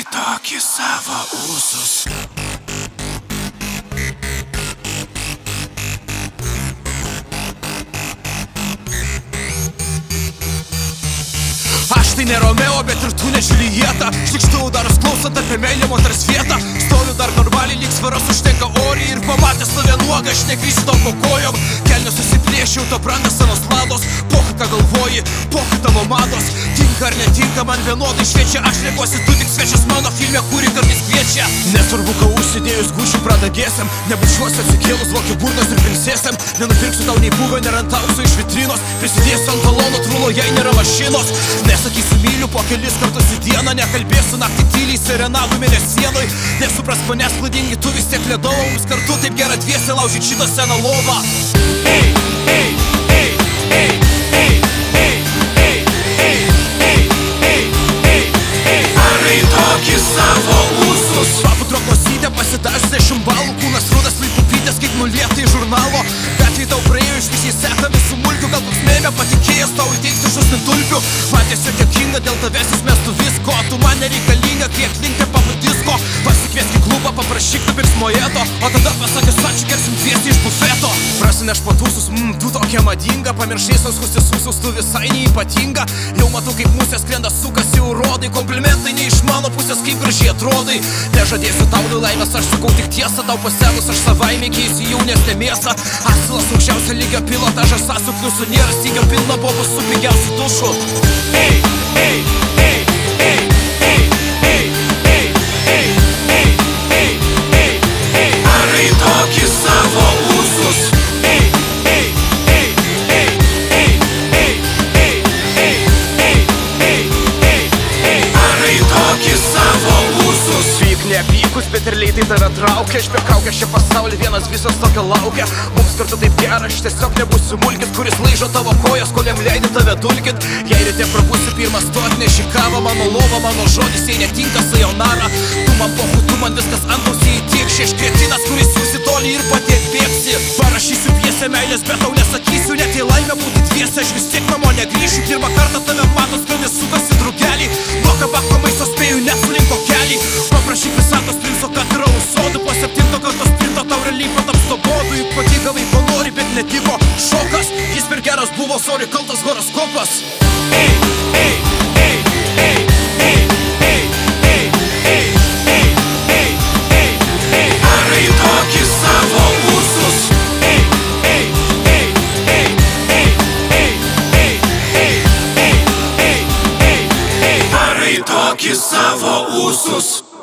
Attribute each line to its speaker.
Speaker 1: tokį savo ūsus. Aš tai ne Romeo, bet ir tu ne Julieta. Šlikštau daras klausant apie meilę moters vietą. Stoviu dar normaliai, lyg svaras užtenka oriai. Ir pamatęs save nuogą, aš nekrysiu tau po kojom. Kelnes susiplėšiau, to branda senos lados. Pokai ką galvoji, pokai tavo mados. Tinka ar netinka, man vienodai šviečia. Aš renkuosi, tu tik svečias mano filme, kurį kartais kviečia. Nesvarbu, ką užsidėjus gušių pradagėsiam. Nebučiuosi atsikėlus vokių burnos ir prinsėsiam. Nenupirksiu tau nei buvę, nerantausiu iš vitrinos. Prisidėsiu ant talono trūlo, jei nėra mašinos. Nesakysiu myliu po kelis kartus į dieną. Nekalbėsiu naktį tyliai serenadų mėnesienoj. Nesupras manęs klaidingi, tu vis tiek ledavo. Mums kartu taip gera dviesė laužyt šitą seną lovą. Ei, ei, ei, ei, ei, ei, ei, ei, ei, ei, ei, ei. Varai tokį savo ūsus. Papudro klosytę pasidažus 10 balų. Kūnas rudas kaip pupytės, kaip nulieta iš žurnalo. Gatvėj tau praėjo iš visiai sekami su mulkiu. Gal toks mėmė patikėjęs tau įteiksiu šusni tulpių. Man tiesiog dėkinga dėl tavęs įsmestų visko. Tu man nereikalinga, kai atlinkti pabudisko. Pasikviesk į klubą, paprašyk nupirks mojeto. O tada pasakęs ačiū, gersim dviesti iš bufeto. Prasineš patūsus, tu tokia madinga. Pamiršai suskustis ūsus, tu visai neįpatinga. Jau matau, kaip musės skrenda, sukasi urodai. Komplimentai ne iš mano pusės, kaip gražiai atrodai. Nežadėsiu tau dėl laimės, aš sakau tik tiesą. Tau pasenus, aš savaime keisiu jaunesnę mėsą. Asilas aukščiausio lygio pilotažas, sąsių pliusų nėra. Stygio pilna bobų su pigiausiu dušu. Ei, ei, ei, ei, ei, ei, ei, ei, ei, ei, ei, ei. Varai tokį savo ūsus. Ei, ei, ei, ei, ei, ei, ei, ei, ei, ei, ei, ei. Varai tokį savo ūsus. Pyk nepykus, bet ir leitai tave traukia. Aš be kaukės šią pasaulį vienas visos tokio laukia. Mums kartu taip gera, aš tiesiog nebūsiu mulkis, kuris laižo tavo kojas, kol jam leidi tave dulkint. Jei ryte prabusiu pirmą stot, neši kavą, mano lova, mano žodis, jei netinka sayonara. Tu man pohu, tu man viskas antausiai įtik. Šeš kretinas, kuris jūsi toli ir patiek bėgsi. Parašysiu pjesę meilės, bet tau nesakysiu. Net jei laimė būti dviese, aš vis tiek namo negrįšiu. Pirmą kartą tave matos, kad nesukasi drugelį. Nuo kabako maisto spėju nesulinko kelį. Paprašyk visatos princo, kad yra užsodų. Po 7 kartos sprinto tau realiai pataps to bodu. Juk patikavai, ko nori, bet netiko šokas. Jis per geras buvo, sorry, kaltas horoskopas. Ei, ei, ei, ei, ei, ei, ei, ei, ei, ei, ei, ei. Varai tokį savo ūsus. Ei, ei, ei, ei, ei, ei, ei, ei, ei, ei, ei. Varai tokį savo ūsus.